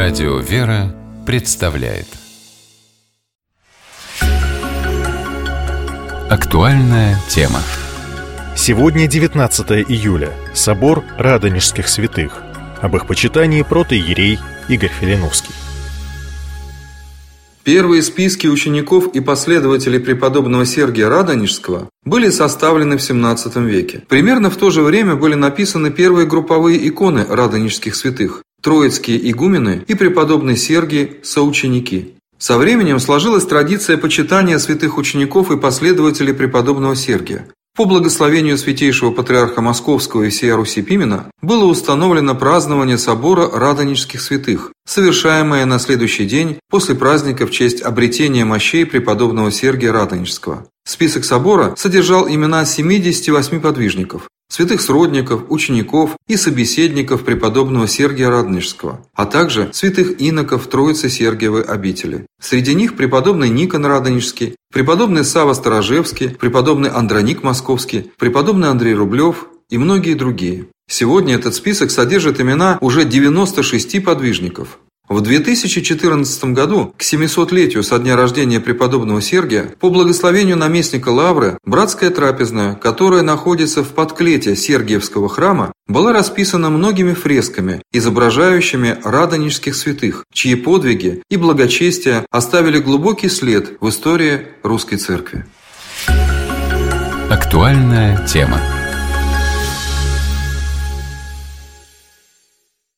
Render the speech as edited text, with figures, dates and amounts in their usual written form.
Радио «Вера» представляет актуальная тема. Сегодня 19 июля. Собор Радонежских святых. Об их почитании протоиерей Игорь Филиновский. Первые списки учеников и последователей преподобного Сергия Радонежского были составлены в XVII веке. Примерно в то же время были написаны первые групповые иконы радонежских святых – троицкие игумены и преподобный Сергий – соученики. Со временем сложилась традиция почитания святых учеников и последователей преподобного Сергия. По благословению святейшего патриарха Московского и всея Руси Пимена было установлено празднование собора Радонежских святых, совершаемое на следующий день после праздника в честь обретения мощей преподобного Сергия Радонежского. Список собора содержал имена 78 подвижников, святых сродников, учеников и собеседников преподобного Сергия Радонежского, а также святых иноков Троицы Сергиевой обители. Среди них преподобный Никон Радонежский, преподобный Савва Старожевский, преподобный Андроник Московский, преподобный Андрей Рублев и многие другие. Сегодня этот список содержит имена уже 96 подвижников. В 2014 году, к 700-летию со дня рождения преподобного Сергия, по благословению наместника Лавры, братская трапезная, которая находится в подклете Сергиевского храма, была расписана многими фресками, изображающими радонежских святых, чьи подвиги и благочестия оставили глубокий след в истории русской церкви. Актуальная тема.